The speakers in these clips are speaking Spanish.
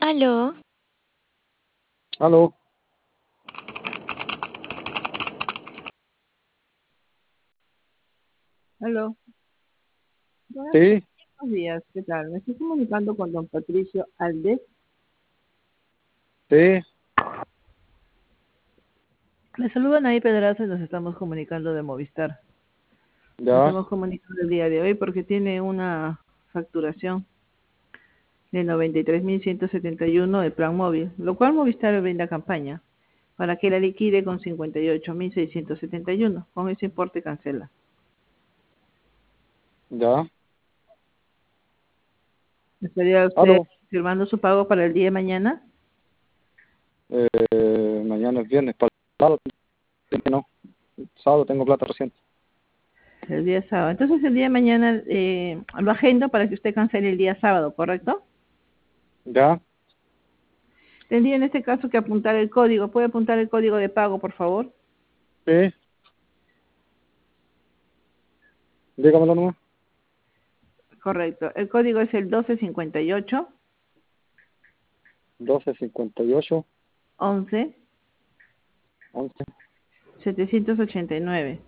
Aló, Aló, Aló, buenos sí, días, ¿qué tal? Me estoy comunicando con don Patricio Aldez. sí, Le saludan ahí Pedraza y nos estamos comunicando de Movistar. Nos ya, estamos comunicando el día de hoy porque tiene una facturación de 93.171 de plan móvil, lo cual Movistar le brinda campaña para que la liquide con 58.671. Con ese importe cancela. ya, ¿Estaría usted aló, firmando su pago para el día de mañana? mañana es viernes, para el sábado, no, sábado tengo plata recién, El día sábado. Entonces el día de mañana lo agendo para que usted cancele el día sábado, ¿correcto? ya, Tendría en este caso que apuntar el código. ¿Puede apuntar el código de pago, por favor? sí, dígamelo nomás, Correcto. El código es el 1258 1258, 11 11, 789.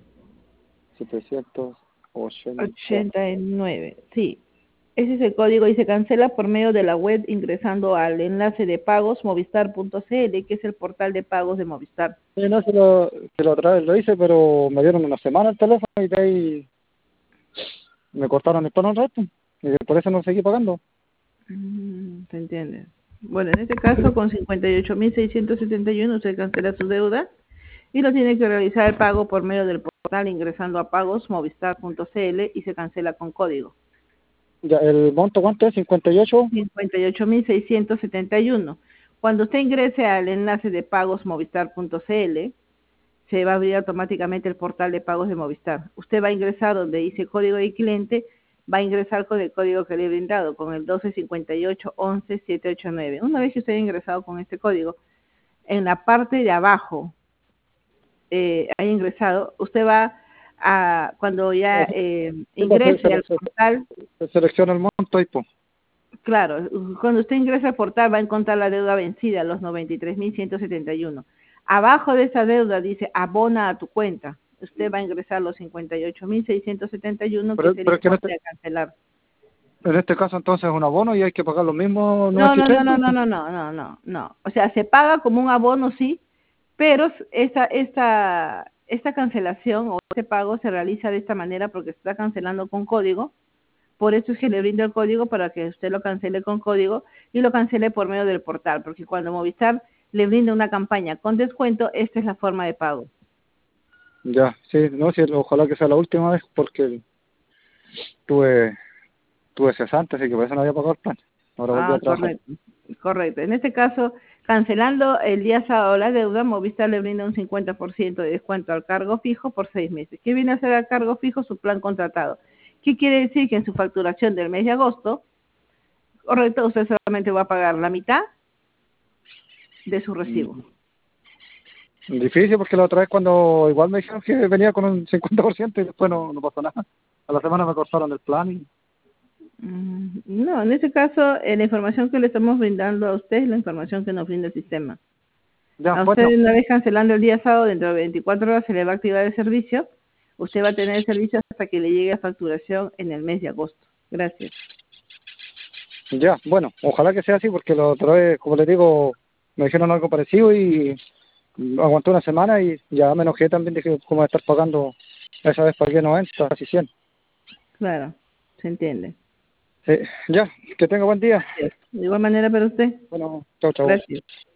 780, 89. Sí. Ese es el código y se cancela por medio de la web ingresando al enlace de pagos movistar.cl, que es el portal de pagos de Movistar. sí, no, se lo otra vez lo hice, pero me dieron una semana el teléfono y de ahí me cortaron el tono un rato, y por eso no seguí pagando, ¿Se entiende? Bueno, en este caso, con 58.671 usted cancela su deuda y lo tiene que realizar el pago por medio del portal ingresando a pagosmovistar.cl y se cancela con código. ya, el monto, ¿cuánto es? 58, 58.671. Cuando usted ingrese al enlace de pagosmovistar.cl, se va a abrir automáticamente el portal de pagos de Movistar. Usted va a ingresar donde dice código de cliente, va a ingresar con el código que le he brindado, con el 1258-11-789. Una vez que usted haya ingresado con este código, en la parte de abajo, haya ingresado, usted va a, cuando ya sí, pues, ingrese al portal, se selecciona el monto y pues, claro, cuando usted ingresa al portal va a encontrar la deuda vencida, los 93.171. Abajo de esa deuda dice abona a tu cuenta. Usted va a ingresar los 58.671, que es el pero es que importe a cancelar. en este caso entonces es un abono y hay que pagar los mismos No, no, 93 no, no, no, entonces. no, no, no, no, no. O sea, se paga como un abono, sí, pero esta cancelación o este pago se realiza de esta manera porque se está cancelando con código. Por eso es que le brindo el código para que usted lo cancele con código y lo cancele por medio del portal, porque cuando Movistar le brinda una campaña con descuento, esta es la forma de pago. Ya, sí, no, sí, ojalá que sea la última vez porque tuve, tuve cesante, así que por eso no había pagado el plan. Ahora volví a Ah, trabajar. correcto, correcto. En este caso, cancelando el día sábado la deuda, Movistar le brinda un 50% de descuento al cargo fijo por 6 meses. ¿Qué viene a ser al cargo fijo? Su plan contratado. ¿Qué quiere decir? Que en su facturación del mes de agosto, correcto, usted solamente va a pagar la mitad de su recibo. Difícil porque la otra vez cuando igual me dijeron que venía con un 50% y después no pasó nada. A la semana me cortaron el plan y No, en este caso, la información que le estamos brindando a usted es la información que nos brinda el sistema. ya, A usted, bueno, una vez cancelando el día sábado, dentro de 24 horas se le va a activar el servicio. Usted va a tener el servicio hasta que le llegue a facturación en el mes de agosto. Gracias. ya, bueno, ojalá que sea así porque la otra vez, como les digo, me dijeron algo parecido y aguanté una semana y ya me enojé también, dije, ¿cómo voy a estar pagando? Esa vez pagué 90, casi 100. Claro, se entiende. Ya, que tenga buen día. Gracias. De igual manera para usted. Bueno, chau, chau. Gracias.